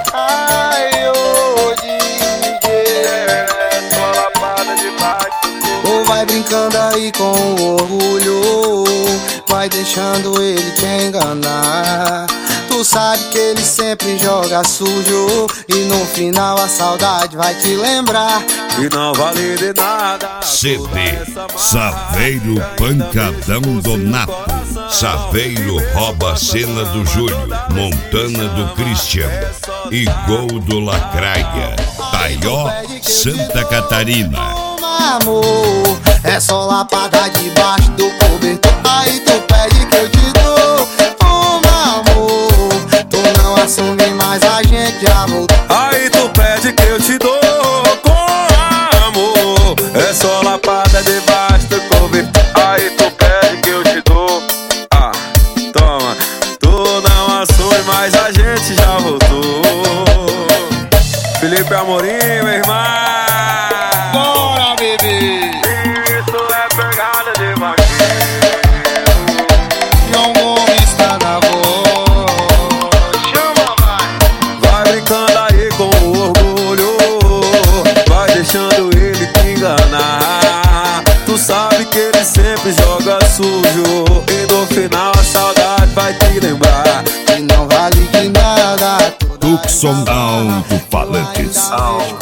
Ai, ô DJ, só lapada de baixo. Ou vai brincando aí com o orgulho, vai deixando ele te enganar. Tu sabe que ele sempre joga sujo, e no final a saudade vai te lembrar. E não vale de nada. CD Saveiro Pancadão Donato. Saveiro rouba a cena do Júlio, Montana do Cristiano e gol do Lacraia. Taió, Santa Catarina. Amor, é só lapada debaixo do cobertor. Aí tu pede que eu te dou. Amor, tu não assume mais, a gente já voltou. Aí tu pede que eu te dou com amor. É só lapada debaixo do cobertor. Aí tu pede que eu te dou. Ah, toma. Tu não assume mais, a gente já voltou. Felipe Amorim, meu irmão. Bora, bebê. Isso é pegada de vaqueiro. João Gomes tá na voz. Chama, vai. Vai brincando aí com o orgulho, vai deixando ele te enganar. Tu sabe que ele sempre joga sujo, e no final a saudade vai te lembrar. E não vale de nada. Tucson Alto-Falantes.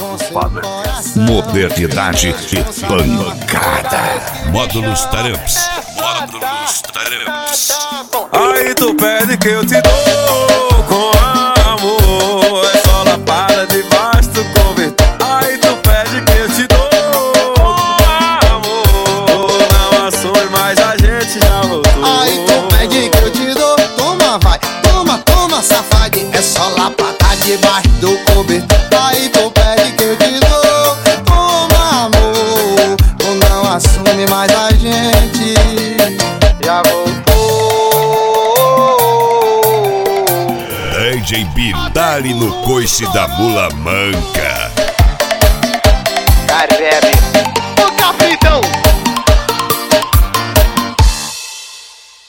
Modernidade e pancada. Módulos Taramps. Módulos Taramps. Aí tu pede que eu te dou com amor. É só lapada debaixo do cobertor. Aí tu pede que eu te dou com amor. Não assume mais, a gente já voltou. Aí tu pede que eu te dou. Toma, vai. Toma, toma, safadinho. É só lapada debaixo do cobertor. Aí tu pede que eu te dou. Toma, amor. Tu não assume mais, a gente já voltou. DJ Bidali no coice da mula manca.